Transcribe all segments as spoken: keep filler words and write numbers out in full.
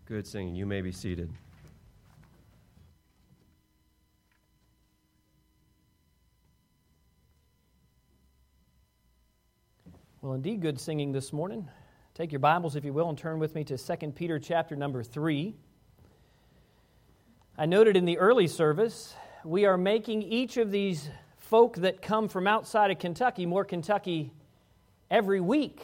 Good singing. You may be seated. Well, indeed, good singing this morning. Take your Bibles, if you will, and turn with me to Second Peter chapter number three. I noted in the early service, we are making each of these folk that come from outside of Kentucky more Kentucky every week.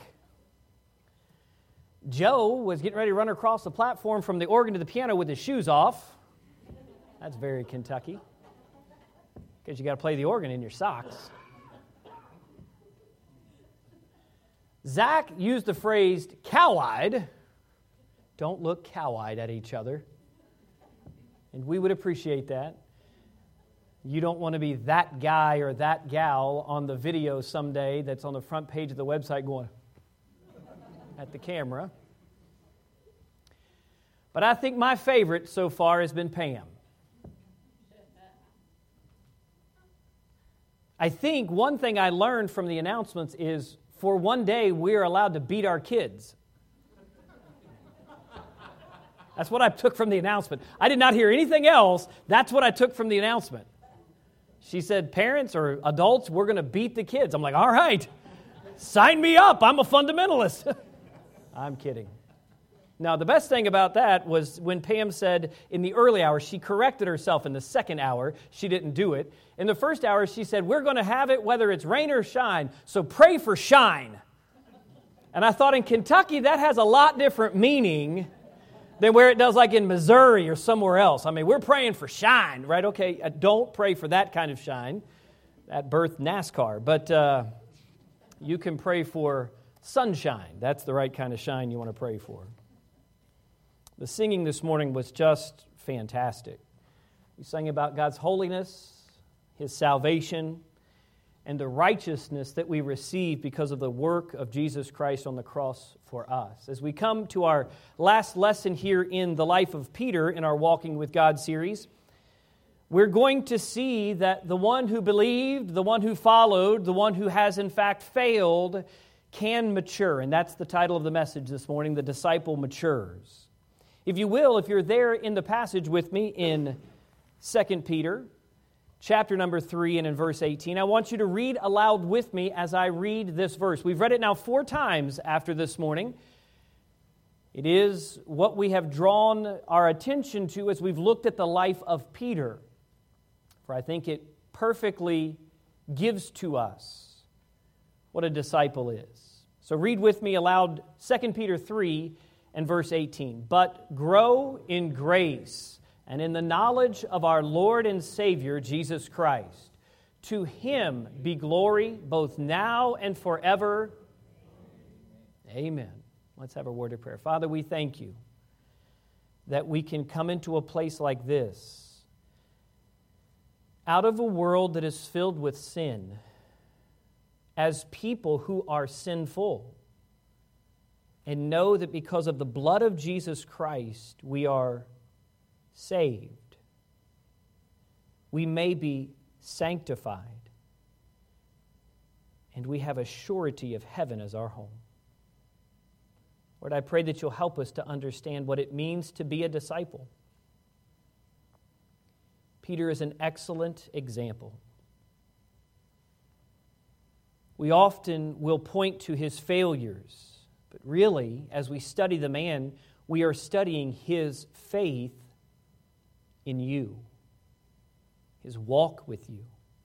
Joe was getting ready to run across the platform from the organ to the piano with his shoes off. That's very Kentucky, because you got to play the organ in your socks. Zach used the phrase cow-eyed. Don't look cow-eyed at each other. And we would appreciate that. You don't want to be that guy or that gal on the video someday that's on the front page of the website going at the camera. But I think my favorite so far has been Pam. I think one thing I learned from the announcements is for one day we're allowed to beat our kids. That's what I took from the announcement. I did not hear anything else. That's what I took from the announcement. She said, parents or adults, we're going to beat the kids. I'm like, all right, sign me up. I'm a fundamentalist. I'm kidding. Now, the best thing about that was when Pam said in the early hour, she corrected herself in the second hour. She didn't do it. In the first hour, she said, we're going to have it whether it's rain or shine, so pray for shine. And I thought in Kentucky, that has a lot different meaning than where it does like in Missouri or somewhere else. I mean, we're praying for shine, right? Okay, don't pray for that kind of shine. That birthed NASCAR. But uh, you can pray for sunshine. That's the right kind of shine you want to pray for. The singing this morning was just fantastic. We sang about God's holiness, His salvation, and the righteousness that we receive because of the work of Jesus Christ on the cross for us. As we come to our last lesson here in the life of Peter in our Walking with God series, we're going to see that the one who believed, the one who followed, the one who has in fact failed can mature. And that's the title of the message this morning, The Disciple Matures. If you will, if you're there in the passage with me in Second Peter, chapter number three and in verse eighteen, I want you to read aloud with me as I read this verse. We've read it now four times after this morning. It is what we have drawn our attention to as we've looked at the life of Peter. For I think it perfectly gives to us what a disciple is. So read with me aloud Second Peter three and verse eighteen. But grow in grace and in the knowledge of our Lord and Savior, Jesus Christ. To Him be glory both now and forever. Amen. Let's have a word of prayer. Father, we thank You that we can come into a place like this, out of a world that is filled with sin, as people who are sinful, and know that because of the blood of Jesus Christ, we are saved. We may be sanctified. And we have a surety of heaven as our home. Lord, I pray that You'll help us to understand what it means to be a disciple. Peter is an excellent example. We often will point to his failures. But really, as we study the man, we are studying his faith in You, his walk with You.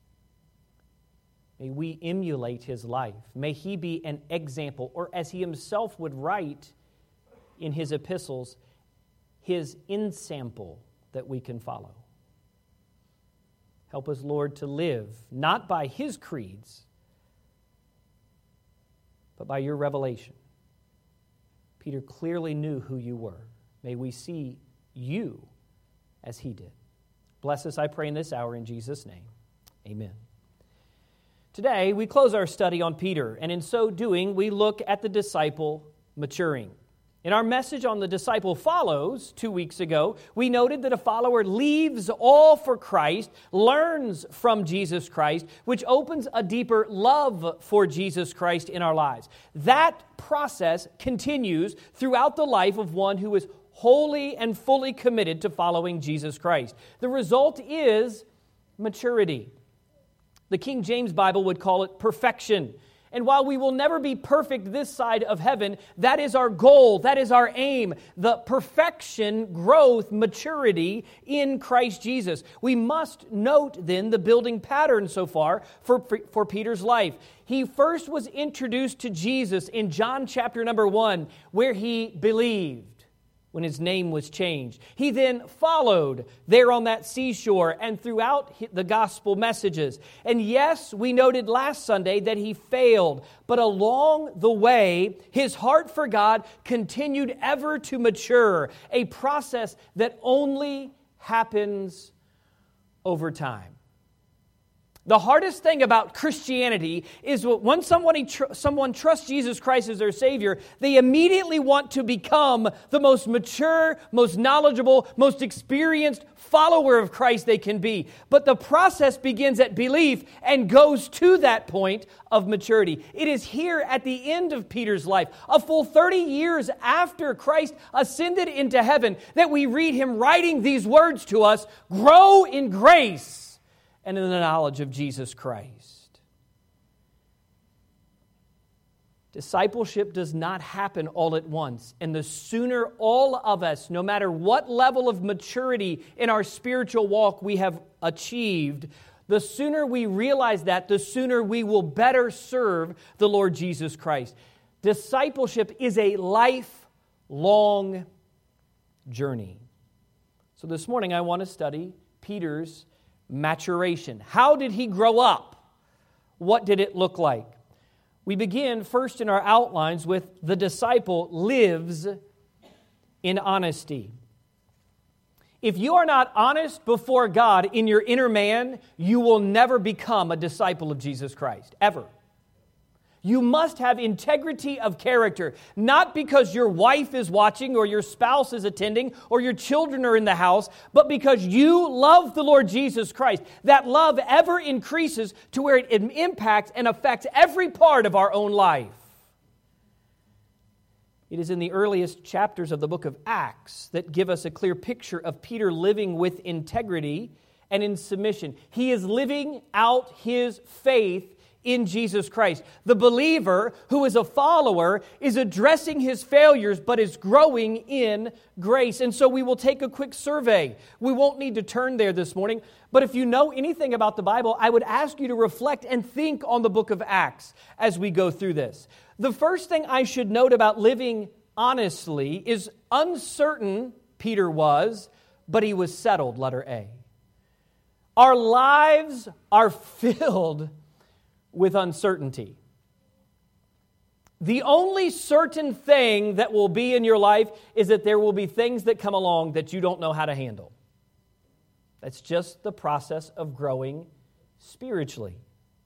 May we emulate his life. May he be an example, or as he himself would write in his epistles, his ensample that we can follow. Help us, Lord, to live not by his creeds, but by Your revelation. Peter clearly knew who You were. May we see You as he did. Bless us, I pray, in this hour in Jesus' name. Amen. Today, we close our study on Peter, and in so doing, we look at the disciple maturing. In our message on the disciple follows, two weeks ago, we noted that a follower leaves all for Christ, learns from Jesus Christ, which opens a deeper love for Jesus Christ in our lives. That process continues throughout the life of one who is wholly and fully committed to following Jesus Christ. The result is maturity. The King James Bible would call it perfection. And while we will never be perfect this side of heaven, that is our goal, that is our aim, the perfection, growth, maturity in Christ Jesus. We must note then the building pattern so far for, for Peter's life. He first was introduced to Jesus in John chapter number one, where he believed when his name was changed. He then followed there on that seashore and throughout the gospel messages. And yes, we noted last Sunday that he failed, but along the way, his heart for God continued ever to mature, a process that only happens over time. The hardest thing about Christianity is when someone, someone trusts Jesus Christ as their Savior, they immediately want to become the most mature, most knowledgeable, most experienced follower of Christ they can be. But the process begins at belief and goes to that point of maturity. It is here at the end of Peter's life, a full thirty years after Christ ascended into heaven, that we read him writing these words to us, "Grow in grace and in the knowledge of Jesus Christ." Discipleship does not happen all at once. And the sooner all of us, no matter what level of maturity in our spiritual walk we have achieved, the sooner we realize that, the sooner we will better serve the Lord Jesus Christ. Discipleship is a lifelong journey. So this morning I want to study Peter's maturation. How did he grow up? What did it look like? We begin first in our outlines with the disciple lives in honesty. If you are not honest before God in your inner man, you will never become a disciple of Jesus Christ, ever. You must have integrity of character, not because your wife is watching or your spouse is attending or your children are in the house, but because you love the Lord Jesus Christ. That love ever increases to where it impacts and affects every part of our own life. It is in the earliest chapters of the book of Acts that give us a clear picture of Peter living with integrity and in submission. He is living out his faith in Jesus Christ. The believer who is a follower is addressing his failures but is growing in grace. And so we will take a quick survey. We won't need to turn there this morning, but if you know anything about the Bible, I would ask you to reflect and think on the book of Acts as we go through this. The first thing I should note about living honestly is uncertain Peter was, but he was settled, letter A. Our lives are filled with uncertainty. The only certain thing that will be in your life is that there will be things that come along that you don't know how to handle. That's just the process of growing spiritually.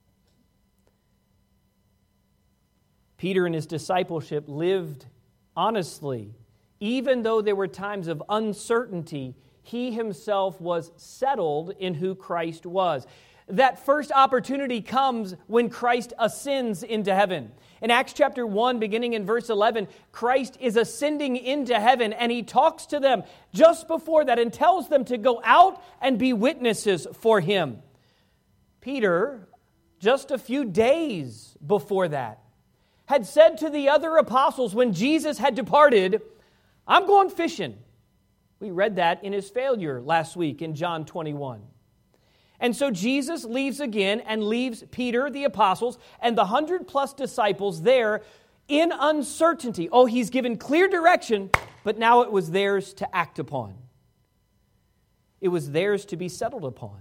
Peter in his discipleship lived honestly. Even though there were times of uncertainty, he himself was settled in who Christ was. That first opportunity comes when Christ ascends into heaven. In Acts chapter one, beginning in verse eleven, Christ is ascending into heaven, and he talks to them just before that and tells them to go out and be witnesses for him. Peter, just a few days before that, had said to the other apostles when Jesus had departed, "I'm going fishing." We read that in his failure last week in John twenty-one. And so Jesus leaves again and leaves Peter, the apostles, and the hundred plus disciples there in uncertainty. Oh, he's given clear direction, but now it was theirs to act upon. It was theirs to be settled upon.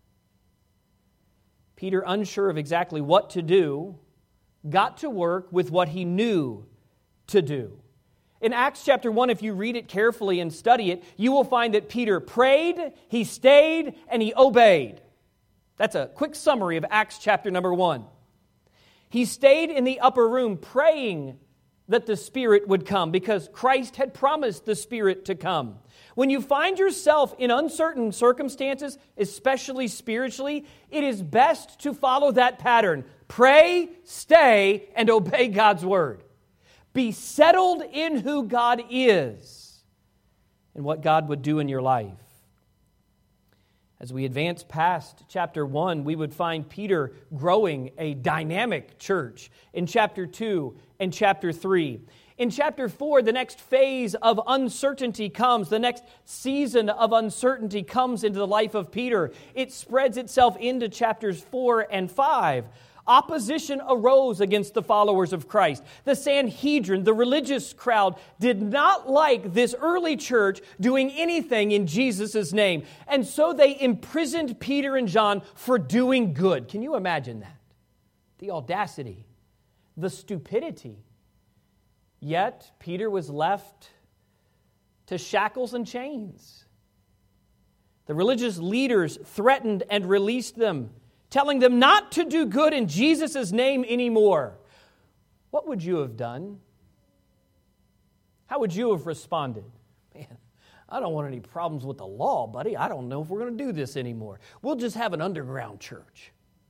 Peter, unsure of exactly what to do, got to work with what he knew to do. In Acts chapter one, if you read it carefully and study it, you will find that Peter prayed, he stayed, and he obeyed. That's a quick summary of Acts chapter number one. He stayed in the upper room praying that the Spirit would come because Christ had promised the Spirit to come. When you find yourself in uncertain circumstances, especially spiritually, it is best to follow that pattern. Pray, stay, and obey God's word. Be settled in who God is. and what God would do in your life. As we advance past chapter one, we would find Peter growing a dynamic church in chapter two and chapter three. In chapter four, the next phase of uncertainty comes. The next season of uncertainty comes into the life of Peter. It spreads itself into chapters four and five. Opposition arose against the followers of Christ. The Sanhedrin, the religious crowd, did not like this early church doing anything in Jesus' name. And so they imprisoned Peter and John for doing good. Can you imagine that? The audacity, the stupidity. Yet Peter was left to shackles and chains. The religious leaders threatened and released them, telling them not to do good in Jesus' name anymore. What would you have done? How would you have responded? Man, I don't want any problems with the law, buddy. I don't know if we're going to do this anymore. We'll just have an underground church.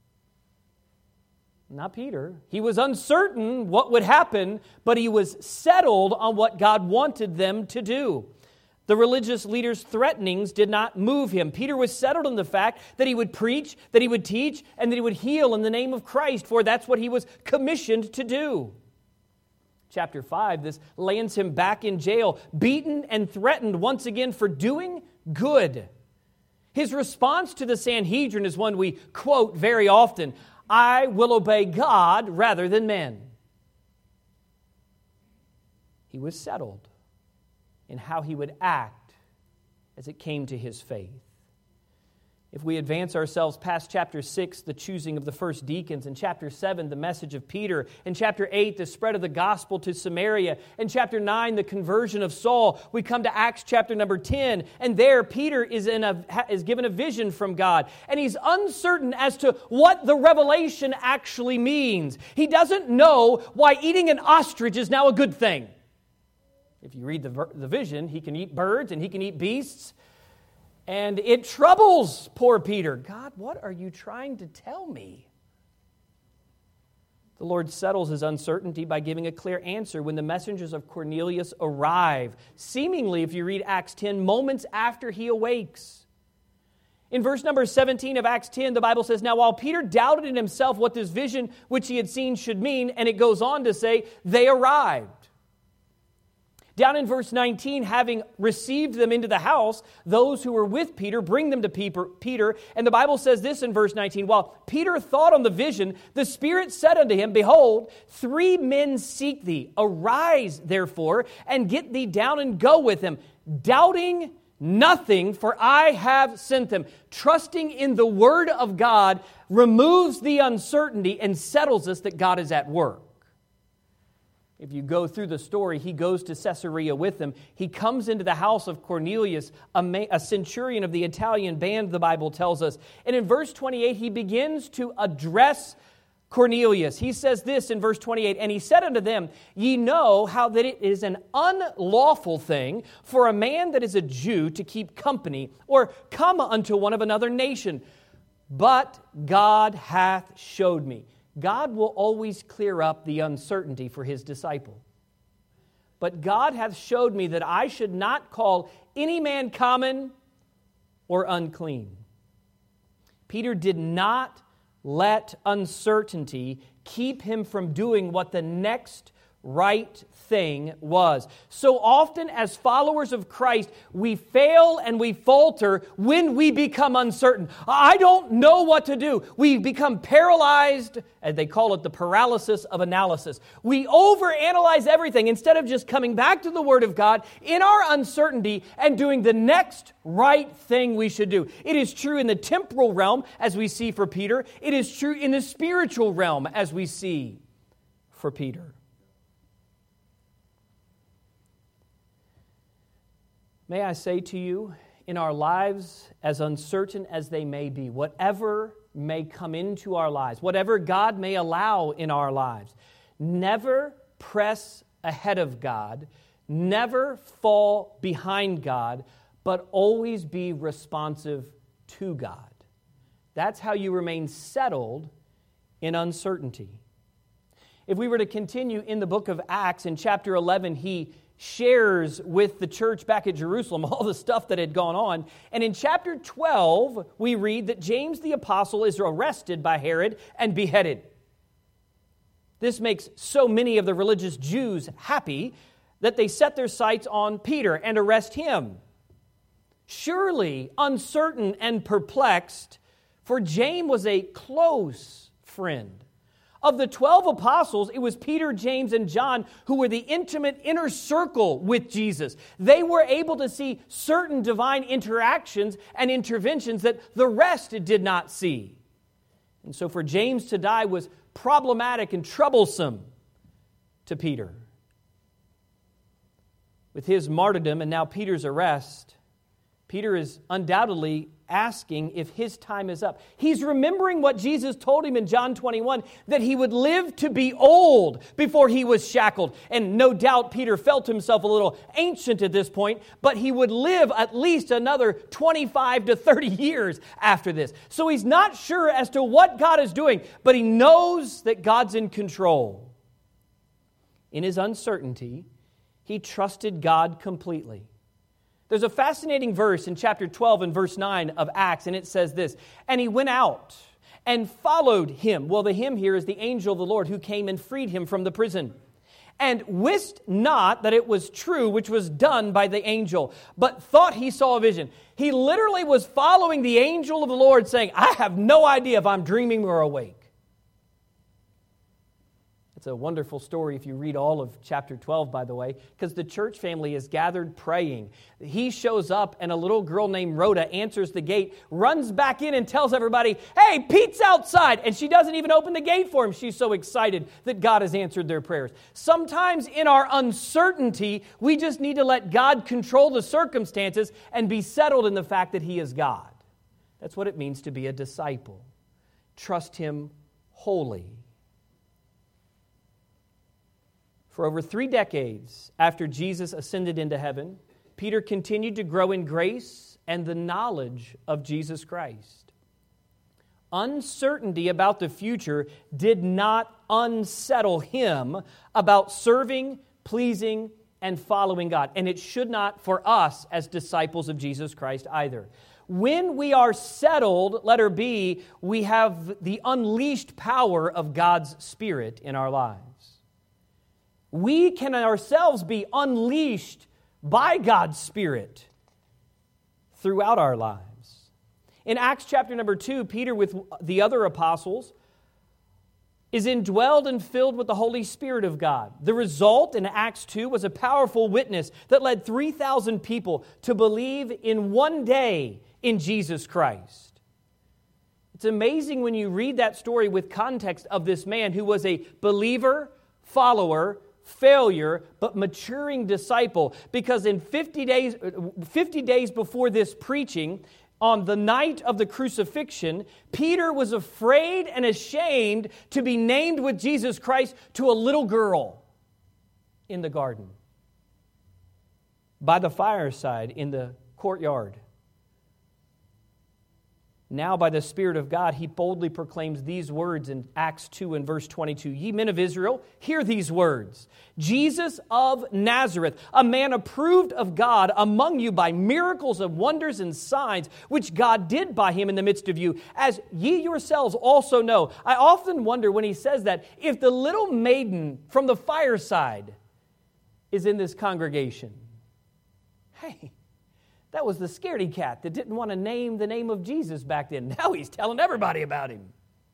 Not Peter. He was uncertain what would happen, but he was settled on what God wanted them to do. The religious leaders' threatenings did not move him. Peter was settled in the fact that he would preach, that he would teach, and that he would heal in the name of Christ, for that's what he was commissioned to do. Chapter five, this lands him back in jail, beaten and threatened once again for doing good. His response to the Sanhedrin is one we quote very often: I will obey God rather than men. He was settled in how he would act as it came to his faith. If we advance ourselves past chapter six, the choosing of the first deacons, in chapter seven, the message of Peter, in chapter eight, the spread of the gospel to Samaria, in chapter nine, the conversion of Saul, we come to Acts chapter number ten, and there Peter is, in a, is given a vision from God, and he's uncertain as to what the revelation actually means. He doesn't know why eating an ostrich is now a good thing. If you read the, the vision, he can eat birds and he can eat beasts. And it troubles poor Peter. God, what are you trying to tell me? The Lord settles his uncertainty by giving a clear answer when the messengers of Cornelius arrive, seemingly, if you read Acts ten, moments after he awakes. In verse number seventeen of Acts ten, the Bible says, now while Peter doubted in himself what this vision which he had seen should mean, and it goes on to say, they arrived. Down in verse nineteen, having received them into the house, those who were with Peter bring them to Peter. And the Bible says this in verse nineteen, while Peter thought on the vision, the Spirit said unto him, behold, three men seek thee. Arise, therefore, and get thee down and go with them, doubting nothing, for I have sent them. Trusting in the Word of God removes the uncertainty and settles us that God is at work. If you go through the story, he goes to Caesarea with them. He comes into the house of Cornelius, a, ma- a centurion of the Italian band, the Bible tells us. And in verse twenty-eight, he begins to address Cornelius. He says this in verse twenty-eight, and he said unto them, ye know how that it is an unlawful thing for a man that is a Jew to keep company or come unto one of another nation. But God hath showed me. God will always clear up the uncertainty for his disciple. But God hath showed me that I should not call any man common or unclean. Peter did not let uncertainty keep him from doing what the next right thing was. So often as followers of Christ, we fail and we falter when we become uncertain. I don't know what to do. We become paralyzed, and they call it the paralysis of analysis. We overanalyze everything instead of just coming back to the Word of God in our uncertainty and doing the next right thing we should do. It is true in the temporal realm, as we see for Peter. It is true in the spiritual realm, as we see for Peter. May I say to you, in our lives, as uncertain as they may be, whatever may come into our lives, whatever God may allow in our lives, never press ahead of God, never fall behind God, but always be responsive to God. That's how you remain settled in uncertainty. If we were to continue in the book of Acts, in chapter eleven, he shares with the church back at Jerusalem all the stuff that had gone on. And in chapter twelve, we read that James the apostle is arrested by Herod and beheaded. This makes so many of the religious Jews happy that they set their sights on Peter and arrest him. Surely, uncertain and perplexed, for James was a close friend. Of the twelve apostles, it was Peter, James, and John who were the intimate inner circle with Jesus. They were able to see certain divine interactions and interventions that the rest did not see. And so for James to die was problematic and troublesome to Peter. With his martyrdom and now Peter's arrest, Peter is undoubtedly asking if his time is up. He's remembering what Jesus told him in John twenty-one, that he would live to be old before he was shackled. And no doubt Peter felt himself a little ancient at this point, but he would live at least another twenty-five to thirty years after this. So he's not sure as to what God is doing, but he knows that God's in control. In his uncertainty, he trusted God completely. There's a fascinating verse in chapter twelve and verse nine of Acts, and it says this, "And he went out and followed him." Well, the him here is the angel of the Lord who came and freed him from the prison. "And wist not that it was true, which was done by the angel, but thought he saw a vision." He literally was following the angel of the Lord, saying, "I have no idea if I'm dreaming or awake." It's a wonderful story if you read all of chapter twelve, by the way, because the church family is gathered praying. He shows up and a little girl named Rhoda answers the gate, runs back in and tells everybody, "Hey, Pete's outside." And she doesn't even open the gate for him. She's so excited that God has answered their prayers. Sometimes in our uncertainty, we just need to let God control the circumstances and be settled in the fact that He is God. That's what it means to be a disciple. Trust Him wholly. For over three decades after Jesus ascended into heaven, Peter continued to grow in grace and the knowledge of Jesus Christ. Uncertainty about the future did not unsettle him about serving, pleasing, and following God. And it should not for us as disciples of Jesus Christ either. When we are settled, letter B, we have the unleashed power of God's Spirit in our lives. We can ourselves be unleashed by God's Spirit throughout our lives. In Acts chapter number two, Peter with the other apostles is indwelled and filled with the Holy Spirit of God. The result in Acts two was a powerful witness that led three thousand people to believe in one day in Jesus Christ. It's amazing when you read that story with context of this man who was a believer, follower, failure, but maturing disciple, because in fifty days, fifty days before this preaching, on the night of the crucifixion, Peter was afraid and ashamed to be named with Jesus Christ to a little girl in the garden, by the fireside in the courtyard. Now, by the Spirit of God, he boldly proclaims these words in Acts two and verse twenty-two. "Ye men of Israel, hear these words. Jesus of Nazareth, a man approved of God among you by miracles and wonders and signs, which God did by him in the midst of you, as ye yourselves also know." I often wonder when he says that, if the little maiden from the fireside is in this congregation. Hey, that was the scaredy cat that didn't want to name the name of Jesus back then. Now he's telling everybody about him.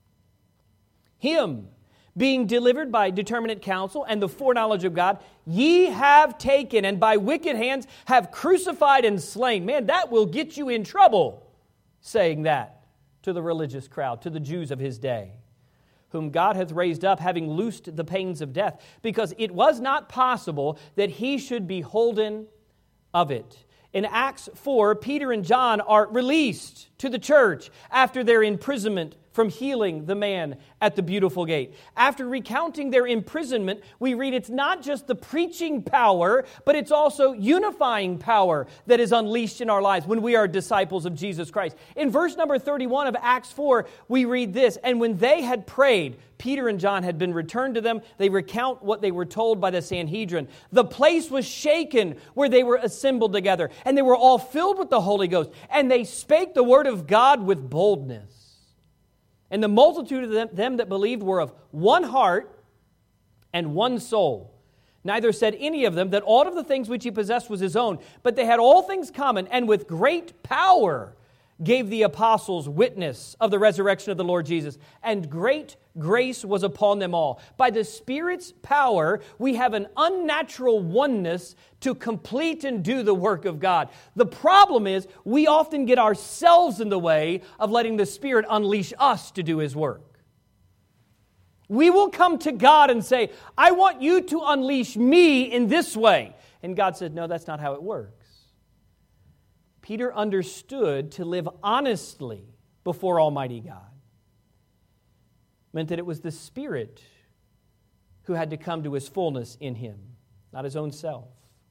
"Him, being delivered by determinate counsel and the foreknowledge of God, ye have taken and by wicked hands have crucified and slain." Man, that will get you in trouble, saying that to the religious crowd, to the Jews of his day. "Whom God hath raised up, having loosed the pains of death, because it was not possible that he should be holden of it." In Acts four, Peter and John are released to the church after their imprisonment from healing the man at the Beautiful Gate. After recounting their imprisonment, we read it's not just the preaching power, but it's also unifying power that is unleashed in our lives when we are disciples of Jesus Christ. In verse number thirty-one of Acts four, we read this, "And when they had prayed, Peter and John had been returned to them. They recount what they were told by the Sanhedrin. The place was shaken where they were assembled together, and they were all filled with the Holy Ghost, and they spake the word of God with boldness. And the multitude of them, them that believed were of one heart and one soul. Neither said any of them that aught of the things which he possessed was his own, but they had all things common, and with great power gave the apostles witness of the resurrection of the Lord Jesus, and great grace was upon them all." By the Spirit's power, we have an unnatural oneness to complete and do the work of God. The problem is, we often get ourselves in the way of letting the Spirit unleash us to do His work. We will come to God and say, "I want you to unleash me in this way." And God said, "No, that's not how it works." Peter understood to live honestly before Almighty God meant that it was the Spirit who had to come to His fullness in him, not his own self.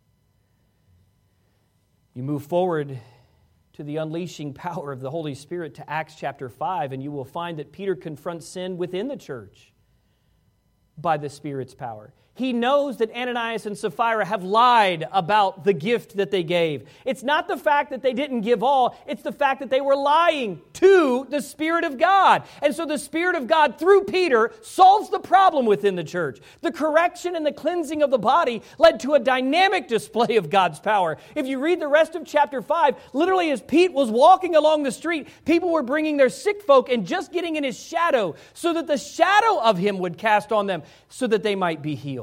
You move forward to the unleashing power of the Holy Spirit to Acts chapter five, and you will find that Peter confronts sin within the church by the Spirit's power. He knows that Ananias and Sapphira have lied about the gift that they gave. It's not the fact that they didn't give all, it's the fact that they were lying to the Spirit of God. And so the Spirit of God, through Peter, solves the problem within the church. The correction and the cleansing of the body led to a dynamic display of God's power. If you read the rest of chapter five, literally as Pete was walking along the street, people were bringing their sick folk and just getting in his shadow so that the shadow of him would cast on them so that they might be healed.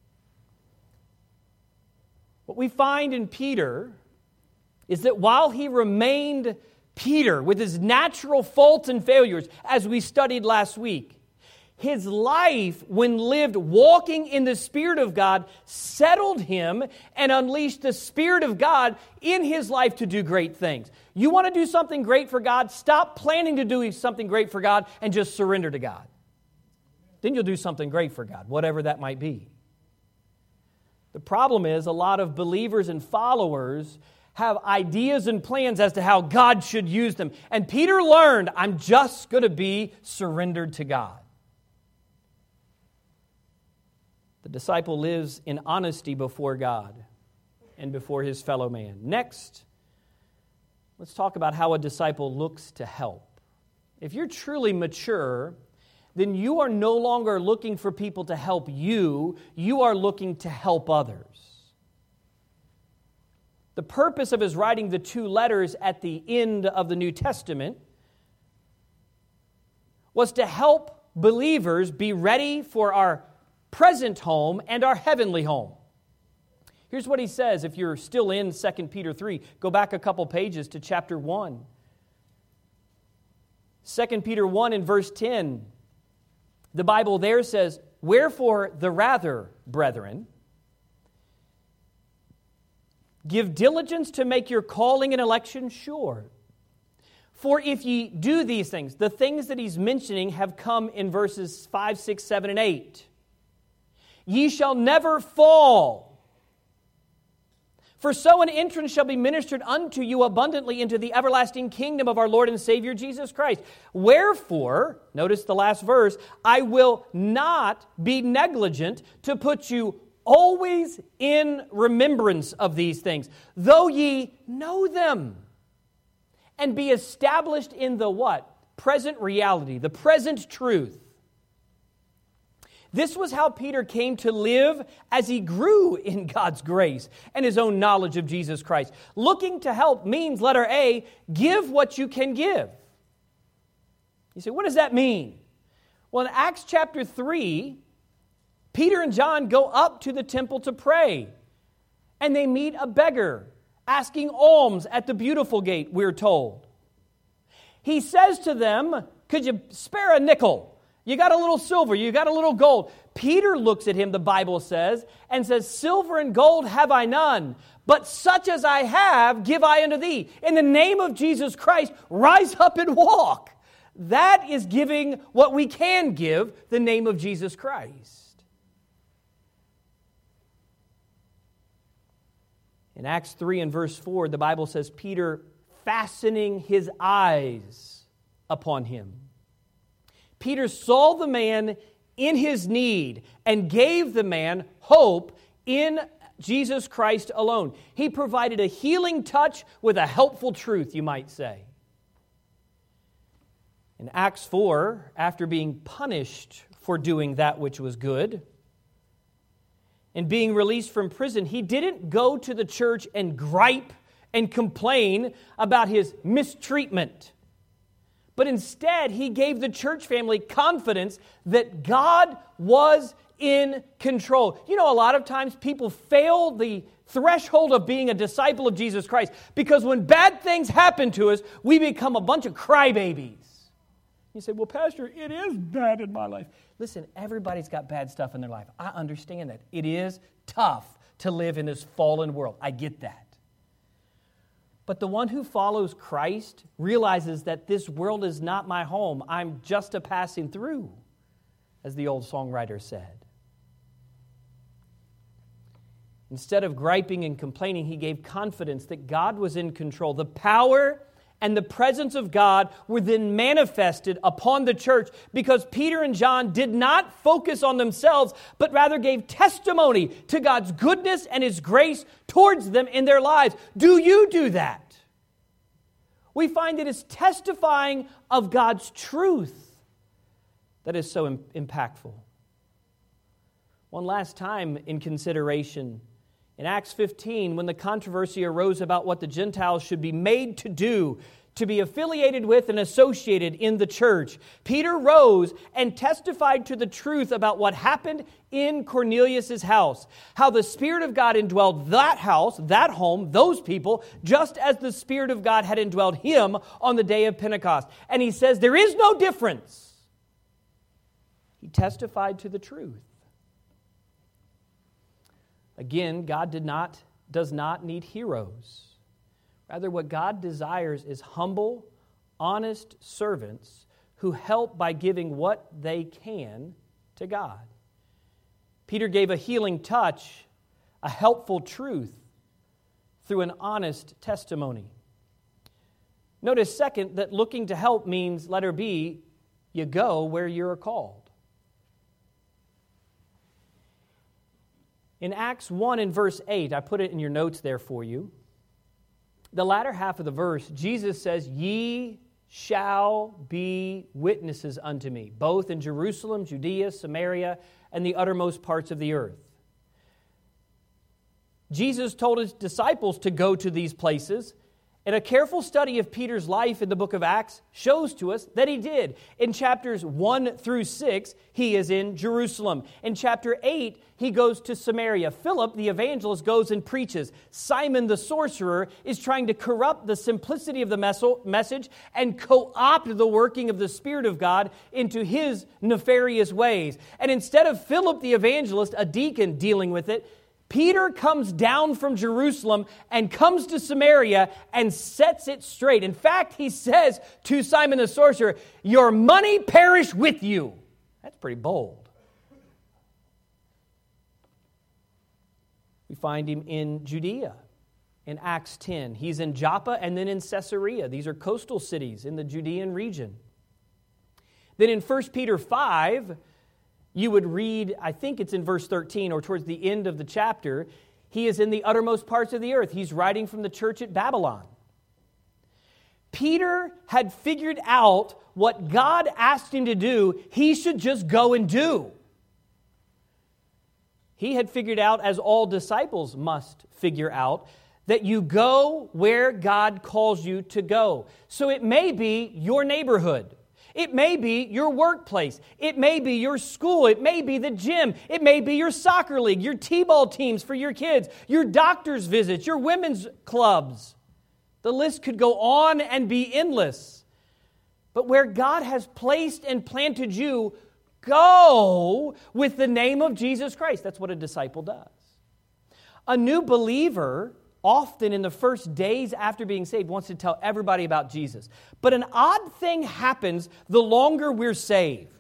What we find in Peter is that while he remained Peter with his natural faults and failures, as we studied last week, his life, when lived walking in the Spirit of God, settled him and unleashed the Spirit of God in his life to do great things. You want to do something great for God? Stop planning to do something great for God and just surrender to God. Then you'll do something great for God, whatever that might be. The problem is a lot of believers and followers have ideas and plans as to how God should use them. And Peter learned, I'm just going to be surrendered to God. The disciple lives in honesty before God and before his fellow man. Next, let's talk about how a disciple looks to help. If you're truly mature, then you are no longer looking for people to help you. You are looking to help others. The purpose of his writing the two letters at the end of the New Testament was to help believers be ready for our present home and our heavenly home. Here's what he says. If you're still in Second Peter three, go back a couple pages to chapter one. Second Peter one in verse ten. The Bible there says, "Wherefore the rather, brethren, give diligence to make your calling and election sure. For if ye do these things," the things that he's mentioning have come in verses five, six, seven, and eight. "Ye shall never fall. For so an entrance shall be ministered unto you abundantly into the everlasting kingdom of our Lord and Savior Jesus Christ. Wherefore," notice the last verse, "I will not be negligent to put you always in remembrance of these things, though ye know them, and be established in the" what? Present reality, the present truth. This was how Peter came to live as he grew in God's grace and his own knowledge of Jesus Christ. Looking to help means, letter A, give what you can give. You say, what does that mean? Well, in Acts chapter three, Peter and John go up to the temple to pray, and they meet a beggar asking alms at the Beautiful Gate, we're told. He says to them, "Could you spare a nickel? You got a little silver, you got a little gold." Peter looks at him, the Bible says, and says, "Silver and gold have I none, but such as I have give I unto thee. In the name of Jesus Christ, rise up and walk." That is giving what we can give, the name of Jesus Christ. In Acts three and verse four, the Bible says, Peter fastening his eyes upon him. Peter saw the man in his need and gave the man hope in Jesus Christ alone. He provided a healing touch with a helpful truth, you might say. In Acts four, after being punished for doing that which was good and being released from prison, he didn't go to the church and gripe and complain about his mistreatment. But instead, he gave the church family confidence that God was in control. You know, a lot of times people fail the threshold of being a disciple of Jesus Christ because when bad things happen to us, we become a bunch of crybabies. You say, well, Pastor, it is bad in my life. Listen, everybody's got bad stuff in their life. I understand that. It is tough to live in this fallen world. I get that. But the one who follows Christ realizes that this world is not my home. I'm just a passing through, as the old songwriter said. Instead of griping and complaining, he gave confidence that God was in control. The power and the presence of God were then manifested upon the church because Peter and John did not focus on themselves, but rather gave testimony to God's goodness and His grace towards them in their lives. Do you do that? We find it is testifying of God's truth that is so im- impactful. One last time in consideration, in Acts fifteen, when the controversy arose about what the Gentiles should be made to do to be affiliated with and associated in the church, Peter rose and testified to the truth about what happened in Cornelius' house, how the Spirit of God indwelled that house, that home, those people, just as the Spirit of God had indwelled him on the day of Pentecost. And he says there is no difference. He testified to the truth. Again, God did not, does not need heroes. Rather, what God desires is humble, honest servants who help by giving what they can to God. Peter gave a healing touch, a helpful truth, through an honest testimony. Notice, second, that looking to help means, letter B, you go where you're called. In Acts one and verse eight, I put it in your notes there for you. The latter half of the verse, Jesus says, ye shall be witnesses unto me, both in Jerusalem, Judea, Samaria, and the uttermost parts of the earth. Jesus told his disciples to go to these places, and a careful study of Peter's life in the book of Acts shows to us that he did. In chapters one through six, he is in Jerusalem. In chapter eight, he goes to Samaria. Philip, the evangelist, goes and preaches. Simon, the sorcerer, is trying to corrupt the simplicity of the message and co-opt the working of the Spirit of God into his nefarious ways. And instead of Philip, the evangelist, a deacon, dealing with it, Peter comes down from Jerusalem and comes to Samaria and sets it straight. In fact, he says to Simon the sorcerer, your money perish with you. That's pretty bold. We find him in Judea in Acts ten. He's in Joppa and then in Caesarea. These are coastal cities in the Judean region. Then in First Peter five, you would read, I think it's in verse thirteen or towards the end of the chapter, he is in the uttermost parts of the earth. He's writing from the church at Babylon. Peter had figured out what God asked him to do, he should just go and do. He had figured out, as all disciples must figure out, that you go where God calls you to go. So it may be your neighborhood. It may be your workplace. It may be your school. It may be the gym. It may be your soccer league, your t-ball teams for your kids, your doctor's visits, your women's clubs. The list could go on and be endless. But where God has placed and planted you, go with the name of Jesus Christ. That's what a disciple does. A new believer often in the first days after being saved, wants to tell everybody about Jesus. But an odd thing happens the longer we're saved.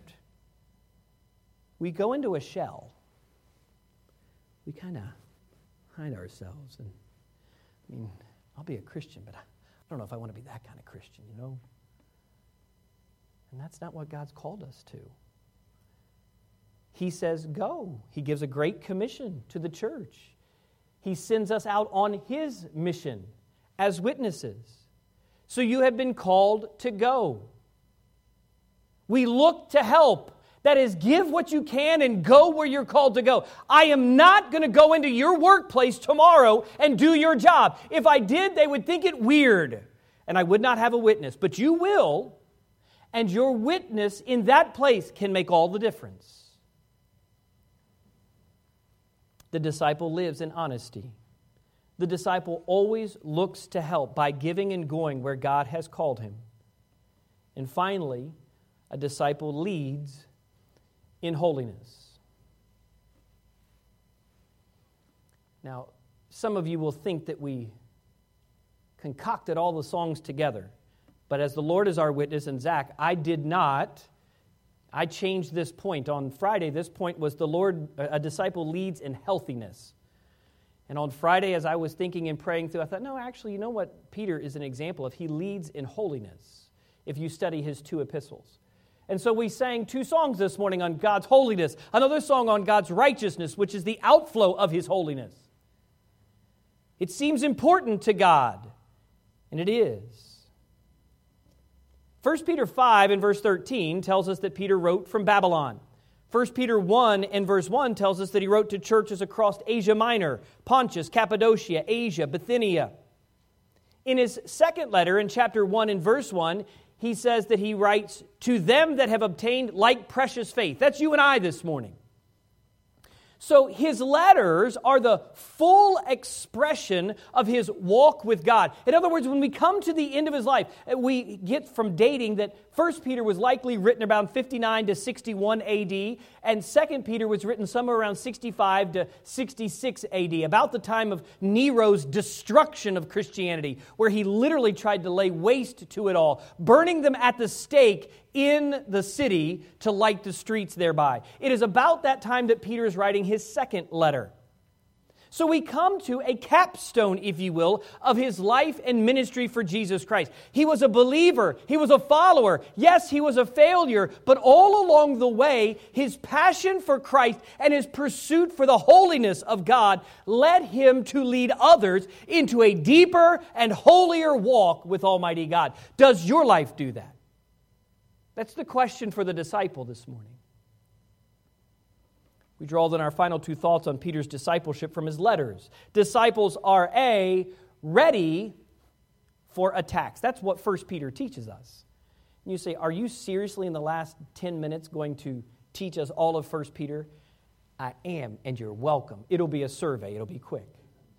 We go into a shell. We kind of hide ourselves. And I mean, I'll be a Christian, but I don't know if I want to be that kind of Christian, you know? And that's not what God's called us to. He says, go. He gives a great commission to the church. He sends us out on His mission as witnesses. So you have been called to go. We look to help. That is, give what you can and go where you're called to go. I am not going to go into your workplace tomorrow and do your job. If I did, they would think it weird, and I would not have a witness. But you will, and your witness in that place can make all the difference. The disciple lives in honesty. The disciple always looks to help by giving and going where God has called him. And finally, a disciple leads in holiness. Now, some of you will think that we concocted all the songs together. But as the Lord is our witness, and Zach, I did not. I changed this point. On Friday, this point was the Lord, a disciple leads in healthiness. And on Friday, as I was thinking and praying through, I thought, no, actually, you know what Peter is an example of? He leads in holiness, if you study his two epistles. And so we sang two songs this morning on God's holiness, another song on God's righteousness, which is the outflow of His holiness. It seems important to God, and it is. First Peter five and verse thirteen tells us that Peter wrote from Babylon. First Peter one and verse one tells us that he wrote to churches across Asia Minor, Pontus, Cappadocia, Asia, Bithynia. In his second letter, in chapter one and verse one, he says that he writes, to them that have obtained like precious faith. That's you and I this morning. So his letters are the full expression of his walk with God. In other words, when we come to the end of his life, we get from dating that First Peter was likely written around fifty-nine to sixty-one A D, and Second Peter was written somewhere around sixty-five to sixty-six A D, about the time of Nero's destruction of Christianity, where he literally tried to lay waste to it all, burning them at the stake in the city to light the streets thereby. It is about that time that Peter is writing his second letter. So we come to a capstone, if you will, of his life and ministry for Jesus Christ. He was a believer. He was a follower. Yes, he was a failure, but all along the way, his passion for Christ and his pursuit for the holiness of God led him to lead others into a deeper and holier walk with Almighty God. Does your life do that? That's the question for the disciple this morning. We draw then our final two thoughts on Peter's discipleship from his letters. Disciples are A, ready for attacks. That's what First Peter teaches us. And you say, are you seriously in the last ten minutes going to teach us all of First Peter? I am, and you're welcome. It'll be a survey. It'll be quick.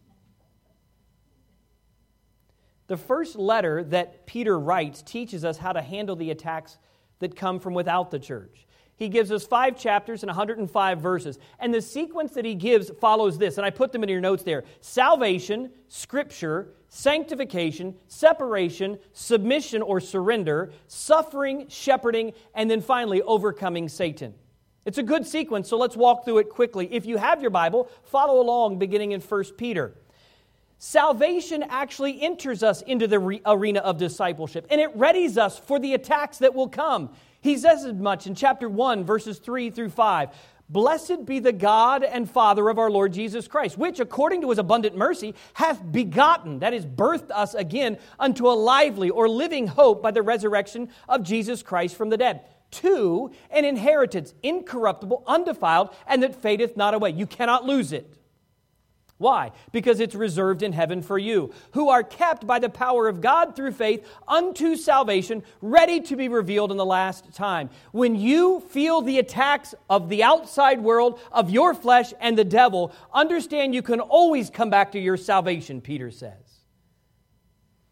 The first letter that Peter writes teaches us how to handle the attacks that come from without the church. He gives us five chapters and one hundred five verses. And the sequence that he gives follows this, and I put them in your notes there. Salvation, Scripture, sanctification, separation, submission or surrender, suffering, shepherding, and then finally overcoming Satan. It's a good sequence, so let's walk through it quickly. If you have your Bible, follow along beginning in First Peter. Salvation actually enters us into the re- arena of discipleship, and it readies us for the attacks that will come. He says as much in chapter one, verses three through five. Blessed be the God and Father of our Lord Jesus Christ, which according to His abundant mercy hath begotten, that is, birthed us again unto a lively or living hope by the resurrection of Jesus Christ from the dead. To an inheritance incorruptible, undefiled, and that fadeth not away. You cannot lose it. Why? Because it's reserved in heaven for you, who are kept by the power of God through faith unto salvation, ready to be revealed in the last time. When you feel the attacks of the outside world, of your flesh and the devil, understand you can always come back to your salvation, Peter says.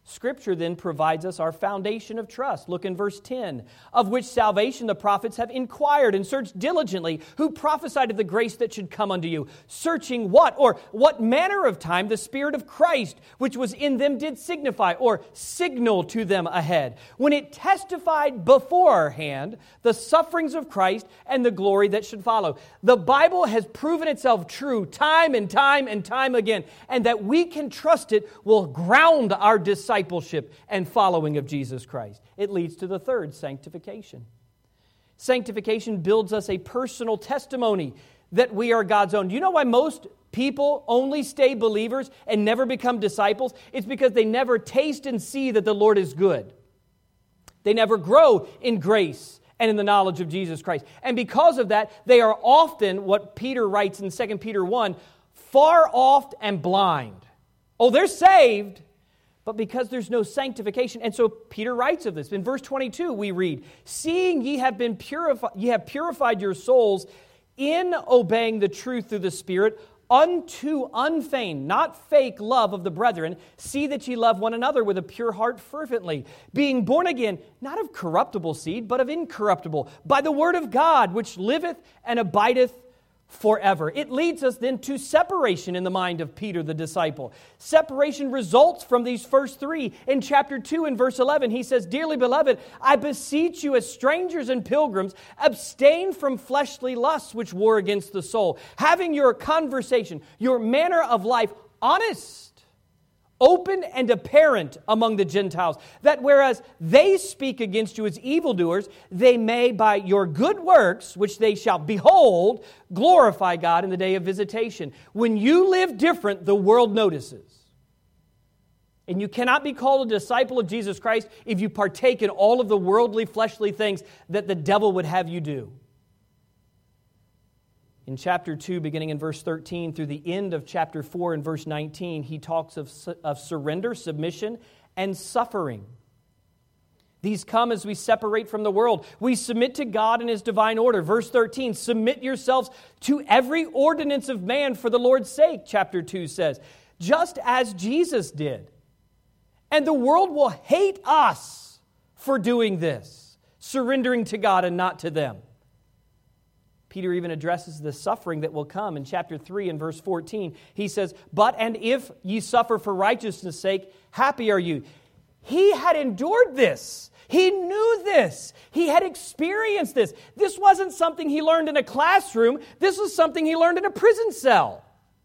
Scripture then provides us our foundation of trust. Look in verse ten. Of which salvation the prophets have inquired and searched diligently, who prophesied of the grace that should come unto you. Searching what? Or what manner of time the Spirit of Christ, which was in them, did signify, or signal to them ahead, when it testified beforehand the sufferings of Christ and the glory that should follow. The Bible has proven itself true time and time and time again, and that we can trust it will ground our discipleship and following of Jesus Christ. It leads to the third, sanctification. Sanctification builds us a personal testimony that we are God's own. Do you know why most people only stay believers and never become disciples? It's because they never taste and see that the Lord is good. They never grow in grace and in the knowledge of Jesus Christ. And because of that, they are often, what Peter writes in Second Peter one, far off and blind. Oh, they're saved, but because there's no sanctification. And so Peter writes of this. In verse twenty-two we read, seeing ye have been purified, ye have purified your souls in obeying the truth through the Spirit, unto unfeigned, not fake love of the brethren, see that ye love one another with a pure heart fervently, being born again, not of corruptible seed, but of incorruptible, by the word of God, which liveth and abideth forever. It leads us then to separation in the mind of Peter the disciple. Separation results from these first three. In chapter two and verse eleven, he says, dearly beloved, I beseech you as strangers and pilgrims, abstain from fleshly lusts which war against the soul, having your conversation, your manner of life honest, open and apparent among the Gentiles, that whereas they speak against you as evildoers, they may by your good works, which they shall behold, glorify God in the day of visitation. When you live different, the world notices. And you cannot be called a disciple of Jesus Christ if you partake in all of the worldly, fleshly things that the devil would have you do. In chapter two, beginning in verse thirteen, through the end of chapter four and verse nineteen, he talks of, of surrender, submission, and suffering. These come as we separate from the world. We submit to God in His divine order. Verse thirteen, submit yourselves to every ordinance of man for the Lord's sake, chapter two says, just as Jesus did. And the world will hate us for doing this, surrendering to God and not to them. Peter even addresses the suffering that will come in chapter three and verse fourteen. He says, but and if ye suffer for righteousness' sake, happy are you. He had endured this. He knew this. He had experienced this. This wasn't something he learned in a classroom. This was something he learned in a prison cell.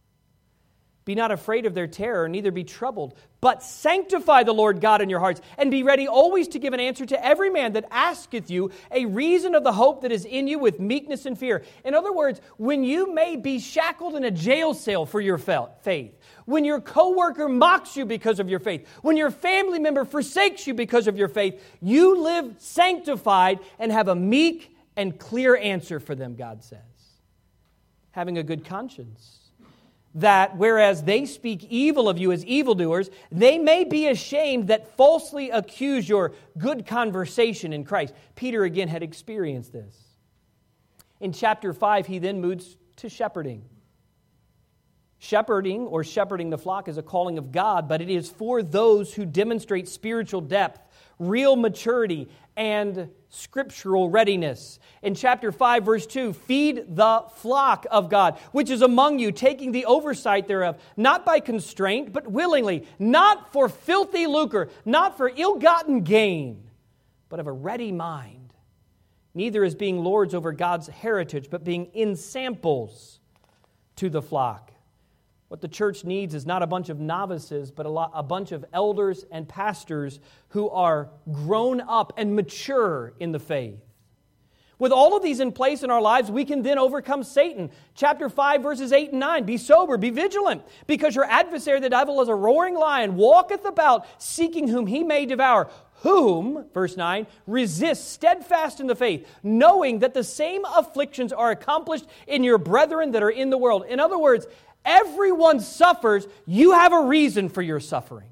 Be not afraid of their terror, neither be troubled, but sanctify the Lord God in your hearts, and be ready always to give an answer to every man that asketh you a reason of the hope that is in you with meekness and fear. In other words, when you may be shackled in a jail cell for your faith, when your coworker mocks you because of your faith, when your family member forsakes you because of your faith, you live sanctified and have a meek and clear answer for them, God says. Having a good conscience. That whereas they speak evil of you as evildoers, they may be ashamed that falsely accuse your good conversation in Christ. Peter again had experienced this. In chapter five, he then moves to shepherding. Shepherding, or shepherding the flock, is a calling of God, but it is for those who demonstrate spiritual depth, real maturity, and scriptural readiness. In chapter five, verse two, feed the flock of God, which is among you, taking the oversight thereof, not by constraint, but willingly, not for filthy lucre, not for ill-gotten gain, but of a ready mind, neither as being lords over God's heritage, but being ensamples to the flock. What the church needs is not a bunch of novices, but a, lot, a bunch of elders and pastors who are grown up and mature in the faith. With all of these in place in our lives, we can then overcome Satan. Chapter five, verses eight and nine. Be sober, be vigilant, because your adversary, the devil, is a roaring lion, walketh about, seeking whom he may devour. Whom, verse nine, resist steadfast in the faith, knowing that the same afflictions are accomplished in your brethren that are in the world. In other words, everyone suffers. You have a reason for your suffering.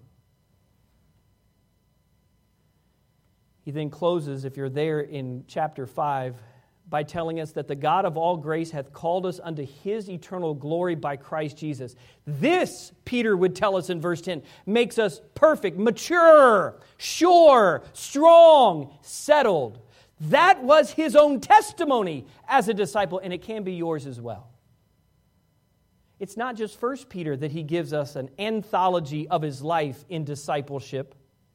He then closes, if you're there in chapter five, by telling us that the God of all grace hath called us unto His eternal glory by Christ Jesus. This, Peter would tell us in verse ten, makes us perfect, mature, sure, strong, settled. That was his own testimony as a disciple, and it can be yours as well. It's not just First Peter that he gives us an anthology of his life in discipleship.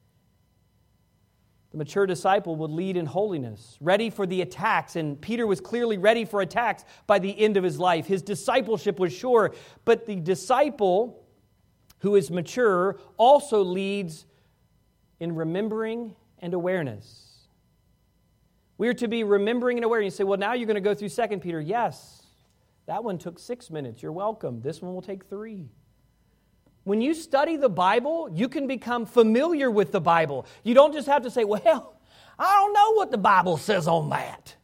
The mature disciple will lead in holiness, ready for the attacks, and Peter was clearly ready for attacks by the end of his life. His discipleship was sure, but the disciple who is mature also leads in remembering and awareness. We are to be remembering and aware. You say, well, now you're going to go through Second Peter. Yes, that one took six minutes. You're welcome. This one will take three. When you study the Bible, you can become familiar with the Bible. You don't just have to say, well, I don't know what the Bible says on that.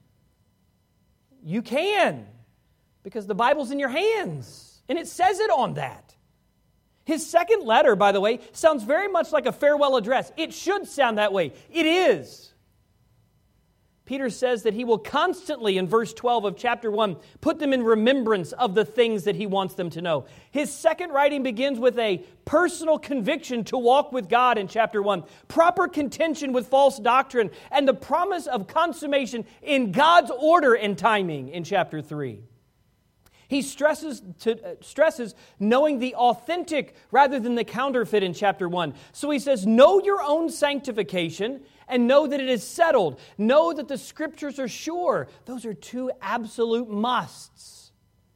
You can, because the Bible's in your hands, and it says it on that. His second letter, by the way, sounds very much like a farewell address. It should sound that way. It is. Peter says that he will constantly, in verse twelve of chapter one, put them in remembrance of the things that he wants them to know. His second writing begins with a personal conviction to walk with God in chapter one, proper contention with false doctrine, and the promise of consummation in God's order and timing in chapter three. He stresses to, uh, stresses knowing the authentic rather than the counterfeit in chapter one. So he says, know your own sanctification and know that it is settled. Know that the Scriptures are sure. Those are two absolute musts.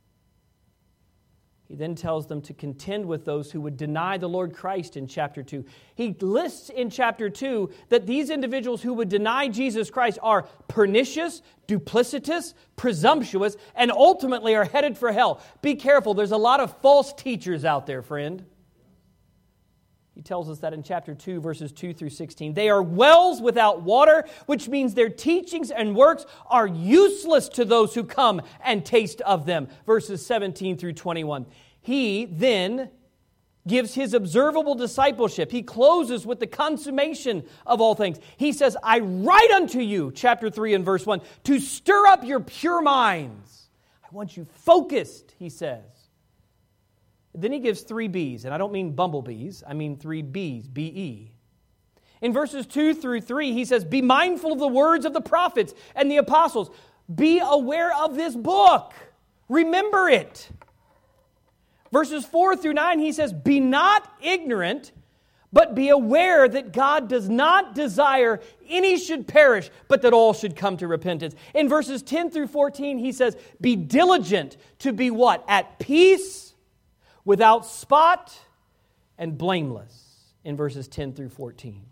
He then tells them to contend with those who would deny the Lord Christ in chapter two. He lists in chapter two that these individuals who would deny Jesus Christ are pernicious, duplicitous, presumptuous, and ultimately are headed for hell. Be careful. There's a lot of false teachers out there, friend. He tells us that in chapter two, verses two through sixteen. They are wells without water, which means their teachings and works are useless to those who come and taste of them. Verses seventeen through twenty-one. He then gives his observable discipleship. He closes with the consummation of all things. He says, I write unto you, chapter three and verse one, to stir up your pure minds. I want you focused, he says. Then he gives three B's, and I don't mean bumblebees, I mean three B's, B E. In verses two through three, he says, be mindful of the words of the prophets and the apostles. Be aware of this book. Remember it. Verses four through nine, he says, be not ignorant, but be aware that God does not desire any should perish, but that all should come to repentance. In verses ten through fourteen, he says, be diligent to be what? At peace, without spot, and blameless, in verses ten through fourteen.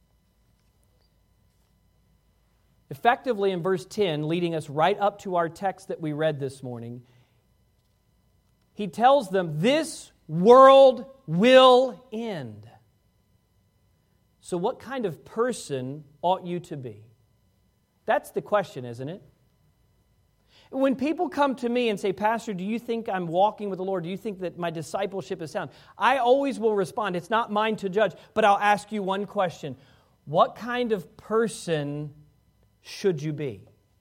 Effectively, in verse ten, leading us right up to our text that we read this morning, he tells them, this world will end. So what kind of person ought you to be? That's the question, isn't it? When people come to me and say, Pastor, do you think I'm walking with the Lord? Do you think that my discipleship is sound? I always will respond, it's not mine to judge, but I'll ask you one question. What kind of person should you be?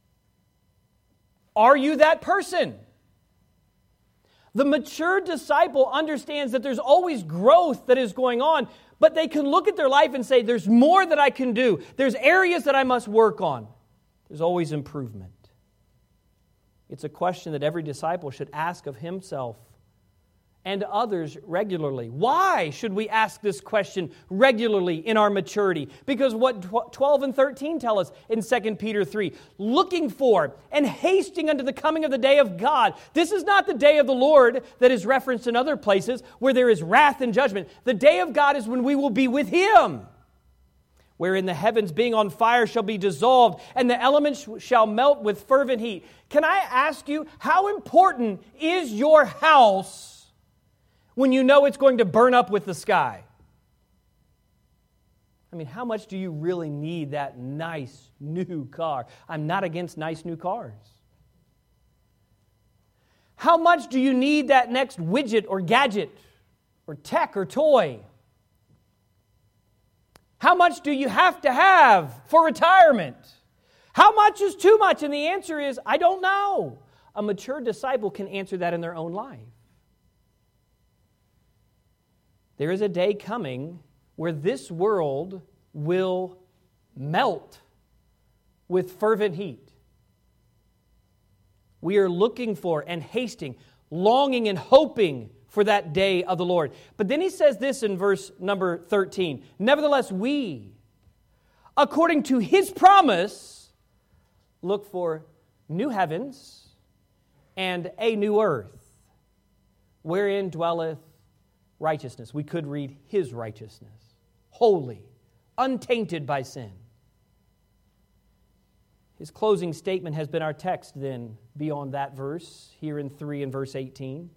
Are you that person? The mature disciple understands that there's always growth that is going on, but they can look at their life and say, there's more that I can do. There's areas that I must work on. There's always improvement. It's a question that every disciple should ask of himself and others regularly. Why should we ask this question regularly in our maturity? Because what twelve and thirteen tell us in Second Peter three, looking for and hasting unto the coming of the day of God. This is not the day of the Lord that is referenced in other places where there is wrath and judgment. The day of God is when we will be with Him, wherein the heavens being on fire shall be dissolved, and the elements shall melt with fervent heat. Can I ask you, how important is your house when you know it's going to burn up with the sky? I mean, how much do you really need that nice new car? I'm not against nice new cars. How much do you need that next widget or gadget or tech or toy? How much do you have to have for retirement? How much is too much? And the answer is, I don't know. A mature disciple can answer that in their own life. There is a day coming where this world will melt with fervent heat. We are looking for and hasting, longing and hoping for that day of the Lord. But then he says this in verse number thirteen. Nevertheless, we, according to His promise, look for new heavens and a new earth, wherein dwelleth righteousness. We could read His righteousness, holy, untainted by sin. His closing statement has been our text then beyond that verse, here in three and verse eighteen.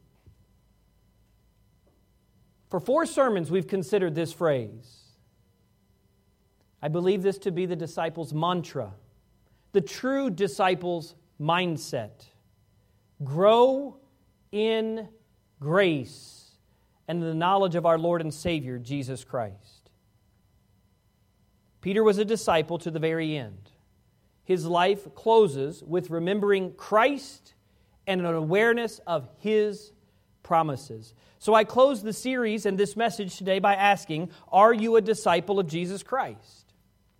For four sermons we've considered this phrase. I believe this to be the disciples' mantra, the true disciples' mindset. Grow in grace and the knowledge of our Lord and Savior, Jesus Christ. Peter was a disciple to the very end. His life closes with remembering Christ and an awareness of His promises. So I close the series and this message today by asking, are you a disciple of Jesus Christ?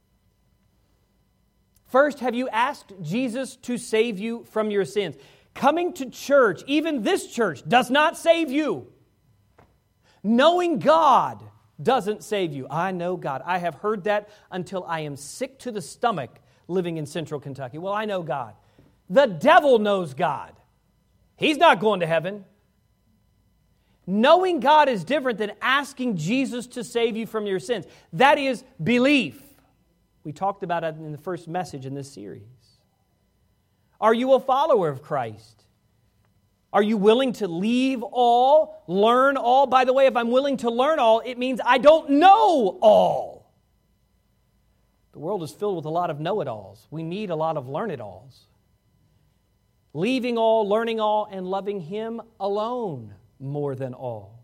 First, have you asked Jesus to save you from your sins? Coming to church, even this church, does not save you. Knowing God doesn't save you. I know God. I have heard that until I am sick to the stomach living in central Kentucky. Well, I know God. The devil knows God. He's not going to heaven. Knowing God is different than asking Jesus to save you from your sins. That is belief. We talked about it in the first message in this series. Are you a follower of Christ? Are you willing to leave all, learn all? By the way, if I'm willing to learn all, it means I don't know all. The world is filled with a lot of know-it-alls. We need a lot of learn-it-alls. Leaving all, learning all, and loving Him alone more than all.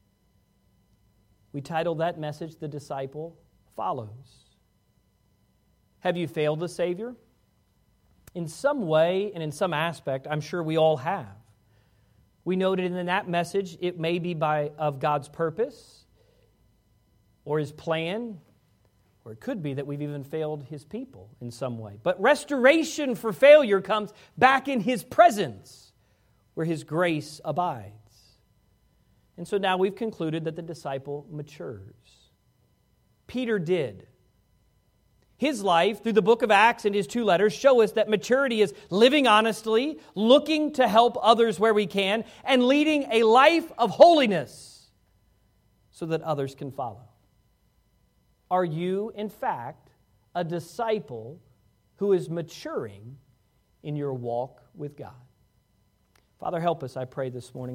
We titled that message, The Disciple Follows. Have you failed the Savior? In some way and in some aspect, I'm sure we all have. We noted in that message, it may be by of God's purpose or His plan, or it could be that we've even failed His people in some way. But restoration for failure comes back in His presence, where His grace abides. And so now we've concluded that the disciple matures. Peter did. His life, through the book of Acts and his two letters, show us that maturity is living honestly, looking to help others where we can, and leading a life of holiness so that others can follow. Are you, in fact, a disciple who is maturing in your walk with God? Father, help us, I pray this morning.